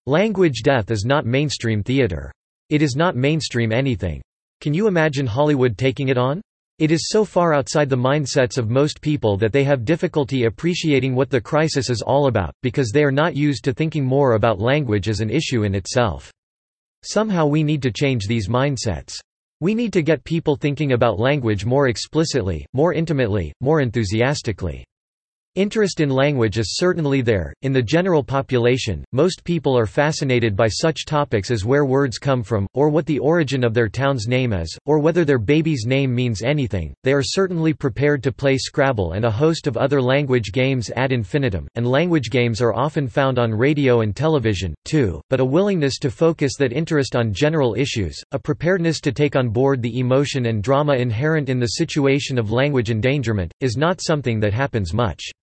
Language death is not mainstream theater. It is not mainstream anything. Can you imagine Hollywood taking it on? It is so far outside the mindsets of most people that they have difficulty appreciating what the crisis is all about, because they are not used to thinking more about language as an issue in itself. Somehow we need to change these mindsets. We need to get people thinking about language more explicitly, more intimately, more enthusiastically. Interest in language is certainly there. In the general population, most people are fascinated by such topics as where words come from, or what the origin of their town's name is, or whether their baby's name means anything. They are certainly prepared to play Scrabble and a host of other language games ad infinitum, and language games are often found on radio and television, too, but a willingness to focus that interest on general issues, a preparedness to take on board the emotion and drama inherent in the situation of language endangerment, is not something that happens much.